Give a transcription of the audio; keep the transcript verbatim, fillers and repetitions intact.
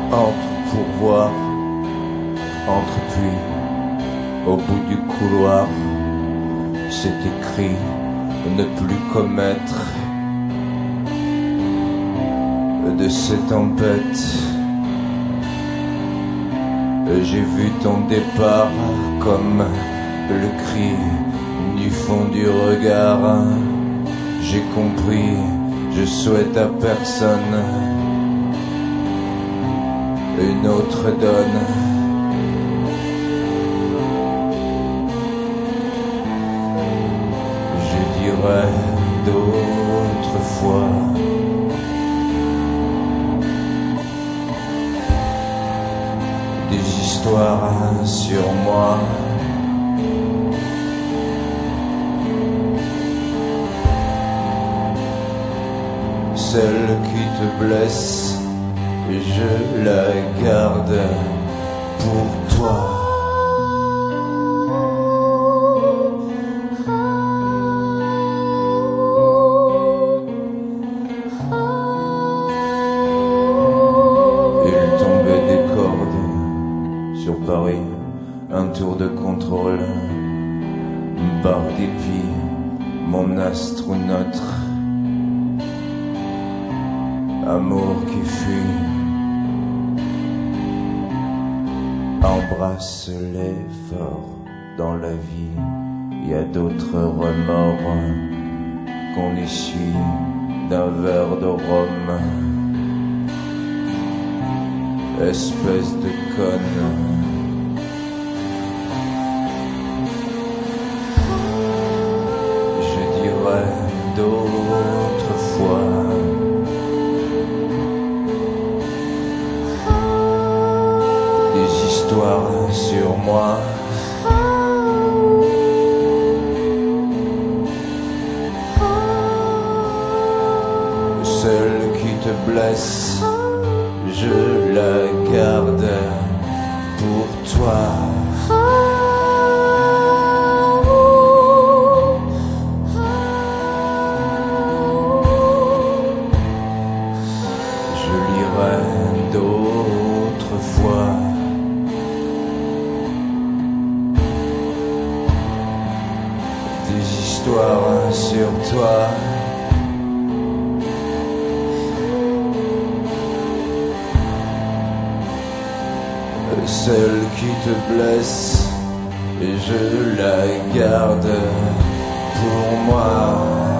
Entre pour voir, entre puis au bout du couloir, c'est écrit ne plus commettre de ces tempêtes. J'ai vu ton départ comme le cri du fond du regard. J'ai compris, je souhaite à personne une autre donne. Je dirais d'autres fois des histoires sur moi. Celle qui te blesse, je la garde pour toi. Il tombait des cordes sur Paris, un tour de contrôle, par dépit, mon astronaute. Amour qui fuit, embrasse l'effort. Dans la vie, il y a d'autres remords qu'on essuie d'un verre de rhum. Espèce de conne. Je dirais d'autres fois histoire sur moi. Celle qui te blesse, je la garde pour toi. Je lirai d'autres fois des histoires sur toi. Celle qui te blesse, je la garde pour moi.